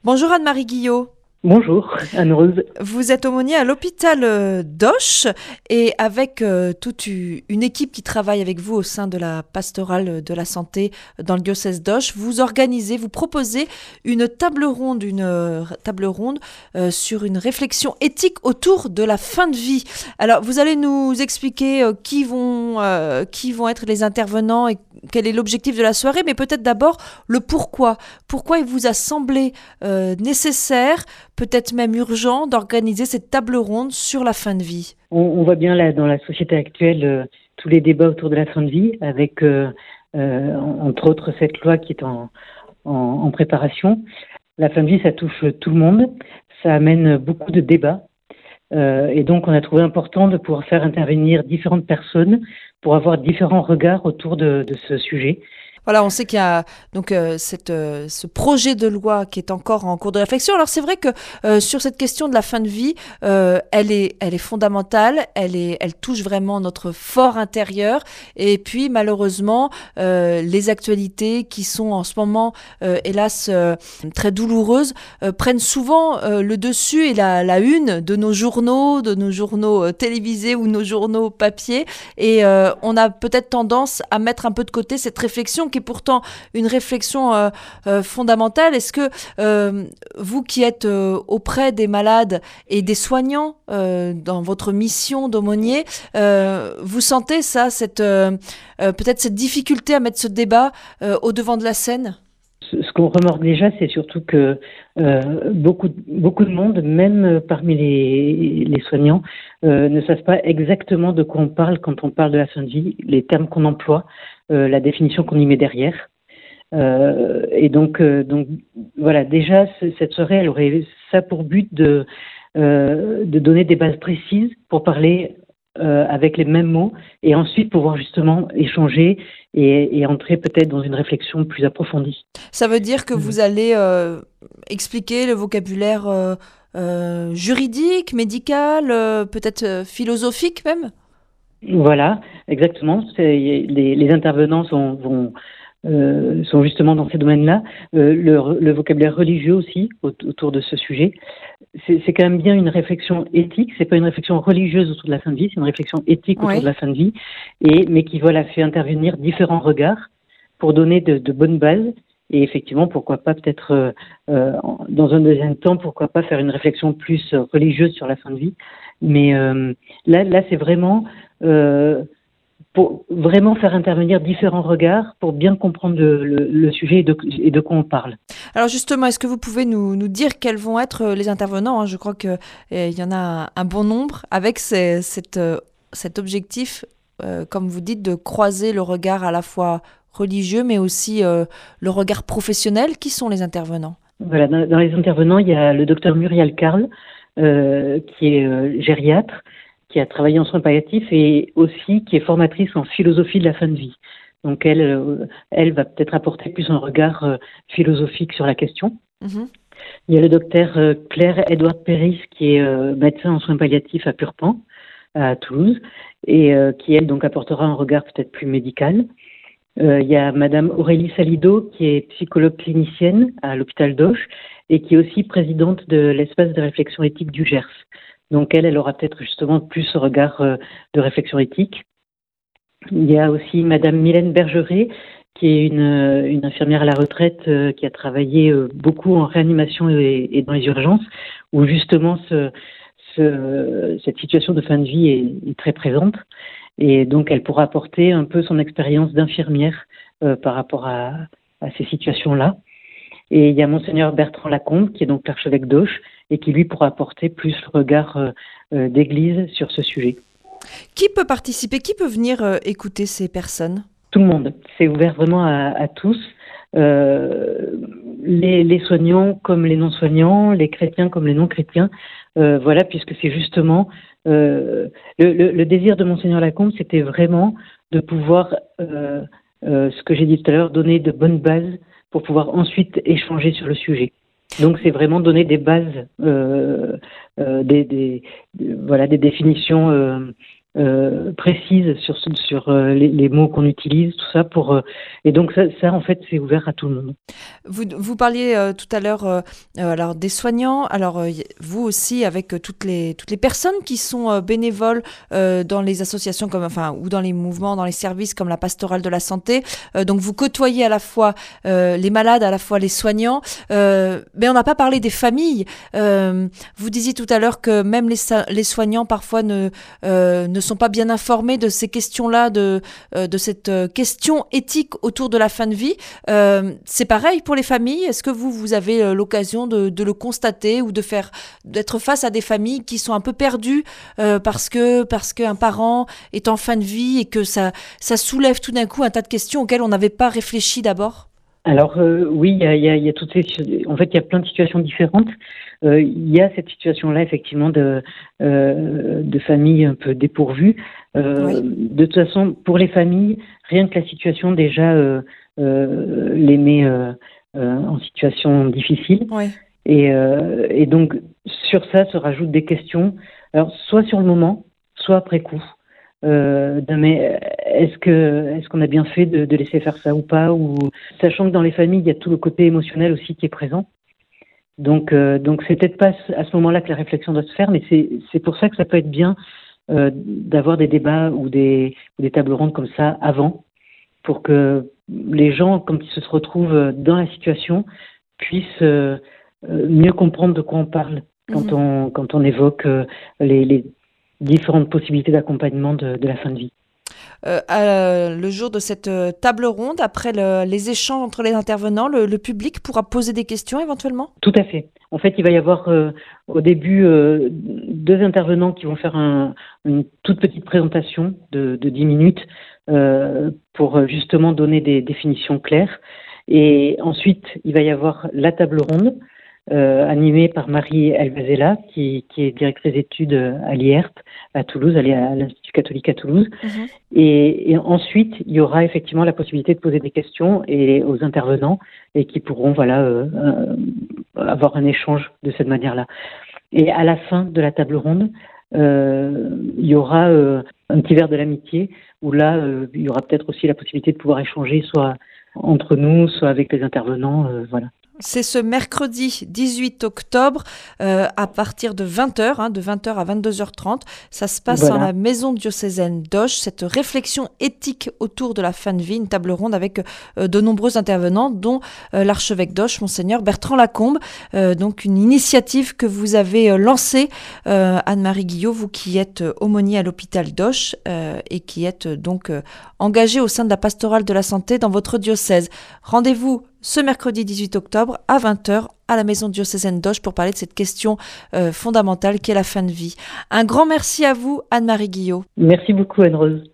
Bonjour Anne-Marie Guillot. Bonjour, Anne-Rose. Vous êtes aumônier à l'hôpital d'Auch et avec toute une équipe qui travaille avec vous au sein de la pastorale de la santé dans le diocèse d'Auch, vous proposez une table ronde, sur une réflexion éthique autour de la fin de vie. Alors vous allez nous expliquer qui vont être les intervenants et quel est l'objectif de la soirée, mais peut-être d'abord le pourquoi. Pourquoi il vous a semblé nécessaire, peut-être même urgent, d'organiser cette table ronde sur la fin de vie? On voit bien là dans la société actuelle tous les débats autour de la fin de vie, avec entre autres cette loi qui est en préparation. La fin de vie, ça touche tout le monde, ça amène beaucoup de débats, et donc on a trouvé important de pouvoir faire intervenir différentes personnes pour avoir différents regards autour de ce sujet. Voilà, on sait qu'il y a donc ce projet de loi qui est encore en cours de réflexion. Alors c'est vrai que sur cette question de la fin de vie, elle est fondamentale, elle touche vraiment notre fort intérieur. Et puis malheureusement, les actualités qui sont en ce moment, hélas, très douloureuses, prennent souvent le dessus et la une de nos journaux télévisés ou nos journaux papier. Et on a peut-être tendance à mettre un peu de côté cette réflexion qui est pourtant une réflexion fondamentale. Est-ce que vous qui êtes auprès des malades et des soignants dans votre mission d'aumônier, vous sentez ça, peut-être cette difficulté à mettre ce débat au devant de la scène ? Ce qu'on remarque déjà, c'est surtout que beaucoup de monde, même parmi les soignants, ne savent pas exactement de quoi on parle quand on parle de la fin de vie, les termes qu'on emploie, la définition qu'on y met derrière. Et donc voilà, déjà cette soirée, elle aurait ça pour but de donner des bases précises pour parler avec les mêmes mots et ensuite pouvoir justement échanger et entrer peut-être dans une réflexion plus approfondie. Ça veut dire que vous allez expliquer le vocabulaire juridique, médical, peut-être philosophique même ? Voilà, exactement. Les intervenants sont justement dans ces domaines-là. Le vocabulaire religieux aussi autour de ce sujet. C'est quand même bien une réflexion éthique. C'est pas une réflexion religieuse autour de la fin de vie, c'est une réflexion éthique autour de la fin de vie, mais qui fait intervenir différents regards pour donner de bonnes bases. Et effectivement, pourquoi pas peut-être dans un deuxième temps, pourquoi pas faire une réflexion plus religieuse sur la fin de vie. Mais là, c'est vraiment pour vraiment faire intervenir différents regards pour bien comprendre le sujet et de quoi on parle. Alors justement, est-ce que vous pouvez nous dire quels vont être les intervenants ? Je crois qu'il y en a un bon nombre avec cet objectif, comme vous dites, de croiser le regard à la fois religieux mais aussi le regard professionnel. Qui sont les intervenants ? Voilà, dans les intervenants, il y a le docteur Muriel Carl, qui est gériatre, qui a travaillé en soins palliatifs et aussi qui est formatrice en philosophie de la fin de vie. Donc elle va peut-être apporter plus un regard philosophique sur la question. Mm-hmm. Il y a le docteur Claire Edouard Péris, qui est médecin en soins palliatifs à Purpan, à Toulouse, et qui elle donc apportera un regard peut-être plus médical. Il y a madame Aurélie Salido, qui est psychologue clinicienne à l'hôpital d'Auch et qui est aussi présidente de l'espace de réflexion éthique du Gers. Donc elle aura peut-être justement plus ce regard de réflexion éthique. Il y a aussi madame Mylène Bergeret, qui est une infirmière à la retraite qui a travaillé beaucoup en réanimation et dans les urgences, où justement cette situation de fin de vie est très présente. Et donc elle pourra apporter un peu son expérience d'infirmière par rapport à ces situations-là. Et il y a monseigneur Bertrand Lacombe, qui est donc l'archevêque d'Auch, et qui lui pourra apporter plus le regard d'église sur ce sujet. Qui peut participer ? Qui peut venir écouter ces personnes ? Tout le monde. C'est ouvert vraiment à tous. Les soignants comme les non-soignants, les chrétiens comme les non-chrétiens. Voilà, puisque c'est justement le désir de monseigneur Lacombe, c'était vraiment de pouvoir, ce que j'ai dit tout à l'heure, donner de bonnes bases pour pouvoir ensuite échanger sur le sujet. Donc c'est vraiment donner des bases, des définitions précises sur les mots qu'on utilise, tout ça et donc ça en fait c'est ouvert à tout le monde. Vous parliez tout à l'heure alors des soignants, alors vous aussi avec toutes les personnes qui sont bénévoles dans les associations ou dans les mouvements, dans les services comme la pastorale de la santé. Donc vous côtoyez à la fois les malades, à la fois les soignants, mais on n'a pas parlé des familles. Vous disiez tout à l'heure que même les soignants parfois ne sont pas bien informés de ces questions-là, de cette question éthique autour de la fin de vie. C'est pareil pour les familles. Est-ce que vous avez l'occasion de le constater ou d'être face à des familles qui sont un peu perdues parce qu'un parent est en fin de vie et que ça soulève tout d'un coup un tas de questions auxquelles on n'avait pas réfléchi d'abord? Alors oui, il y a toutes en fait il y a plein de situations différentes. Il y a cette situation-là effectivement de familles un peu dépourvues. Oui. De toute façon, pour les familles, rien que la situation déjà les met en situation difficile. Oui. Et donc sur ça se rajoutent des questions. Alors soit sur le moment, soit après coup. Mais est-ce qu'on a bien fait de laisser faire ça ou pas, ou sachant que dans les familles il y a tout le côté émotionnel aussi qui est présent. Donc c'est peut-être pas à ce moment-là que la réflexion doit se faire, mais c'est pour ça que ça peut être bien d'avoir des débats ou des tables rondes comme ça avant, pour que les gens, quand ils se retrouvent dans la situation, puissent mieux comprendre de quoi on parle quand on évoque les différentes possibilités d'accompagnement de la fin de vie. Le jour de cette table ronde, après les échanges entre les intervenants, le public pourra poser des questions éventuellement? Tout à fait. En fait, il va y avoir au début 2 intervenants qui vont faire une toute petite présentation de 10 minutes pour justement donner des définitions claires. Et ensuite, il va y avoir la table ronde animée par Marie Elvazela, qui est directrice d'études à l'IERP à Toulouse, elle est à l'Institut catholique à Toulouse. Et ensuite, il y aura effectivement la possibilité de poser des questions aux intervenants et qui pourront avoir un échange de cette manière-là. Et à la fin de la table ronde, il y aura un petit verre de l'amitié où là, il y aura peut-être aussi la possibilité de pouvoir échanger soit entre nous, soit avec les intervenants. Voilà. C'est ce mercredi 18 octobre à partir de 20h, de 20h à 22h30. Ça se passe dans la maison diocésaine d'Auch, cette réflexion éthique autour de la fin de vie, une table ronde avec de nombreux intervenants, dont l'archevêque d'Auch, Monseigneur Bertrand Lacombe. Donc une initiative que vous avez lancée, Anne-Marie Guillot, vous qui êtes aumônier à l'hôpital d'Auch et qui êtes donc engagée au sein de la pastorale de la santé dans votre diocèse. Rendez-vous ce mercredi 18 octobre à 20h à la maison diocésaine d'Auch pour parler de cette question fondamentale qu'est la fin de vie. Un grand merci à vous, Anne-Marie Guillot. Merci beaucoup, Anne-Rose.